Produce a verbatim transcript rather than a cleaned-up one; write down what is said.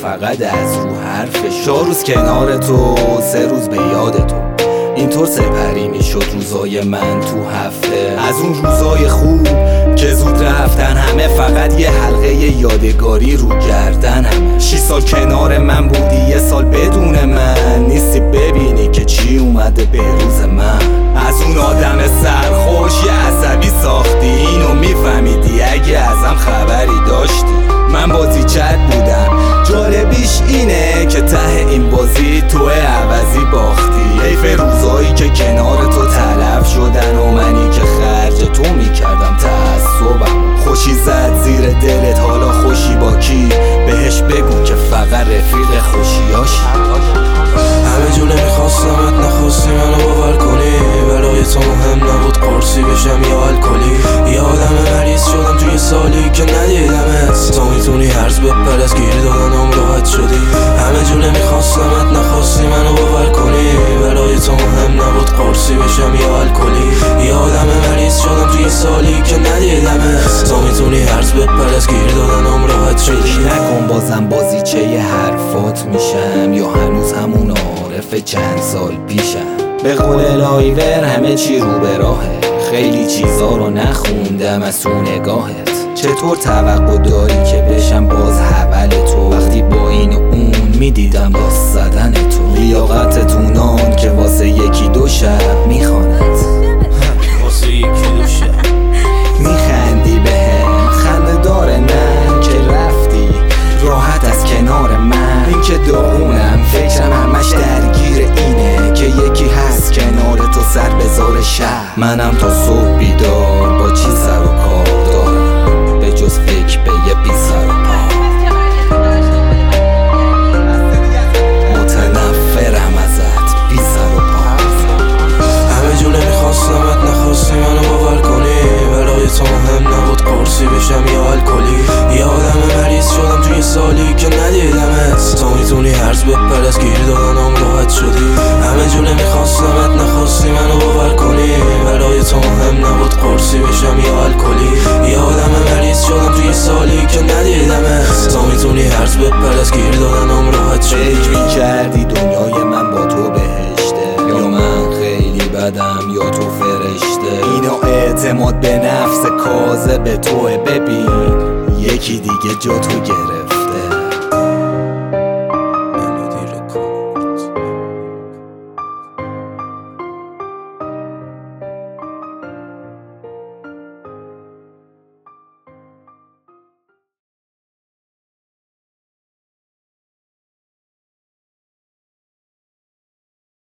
فقط از رو حرفش. چهار روز کنار تو، سه روز به یاد تو، اینطور سپری میشد روزای من تو هفته. از اون روزای خوب که زود رفتن همه، فقط یه حلقه یادگاری رو گردن همه. شی سال کنار من بودی، یه سال بدون من نیستی، ببینی که چی اومده به روز من. از اون آدم سرخوش یه عصبی ساختی، اینو میفهمیدی اگه ازم خبری داشتی. من بازی چت بودم، جالبیش اینه که ته این بازی تو عوضی باختی. حیف روزایی که کنار تو تلف شدن و منی که خرج تو میکردم تعصبم. خوشی زد زیر دلت، حالا خوشی با کی؟ بهش بگو که فقط رفیق خوشیاشی. همه جونه میخواستمت نخواستی منو باور کنی، برای تو مهم نبود قرصی بشم یا الکلی. یه آدم مریض شدم توی سالی که ندیدمت، تا میتونی هرز بپر از گیر دادنم راحت شدی. همه جونه میخواستمت نخواستی منو باور کنی، برای تو مهم نبود قرصی بشم یا الکلی. یه آدم مریض شدم توی سالی که ندیدمت، تا میتونی هرز بپر از گیر دادنم راحت شدی. نکن بازم بازیچه ی حرفات میشم، یا هنوز همون عارف چند سال پیشم. به قول لایور همه چی رو به راهه، خیلی چیزا رو نخوندم از تو نگاهت. چطور توقع داری که بشم باز حول تو، وقتی با این و اون میدیدم باز زدن تو. لیاقتتونان که واسه یکی دو شب میخواند، واسه یکی دو شب میخندی بهم، خنده داره نه که رفتی راحت از کنار من. این که داغونم فکرم همش درگیر اینه که یکی هست کنار تو سر بذاره شب. منم تا صبح بیدار با چی سر و کار دارم، به جز فکر به یه بی سر و پا. متنفرم ازت بی سر و پا. همه جونه میخواستمت نخواستی منو باور کنی، برای تو مهم نبود قرصی بشم یا الکلی. یه آدم مریض شدم توی سالی که ندیدمت، تا میتونی هرز بپر از گیر دادنم راحت شدی. همه جونه میخواستمت نخواستی منو باور کنی، برای تو مهم نبود قرصی بشم یا الکلی. یه آدم مریض شدم توی سالی که ندیدمت، تا میتونی هرز بپر از گیر دادنم راحت شدی. فکر میکردی دنیای من با تو بهشته، یا من خیلی بدم یا تو فرشته. اینو اعتماد به نفس کاذب توه، ببین یکی دیگه جا تو گرفت.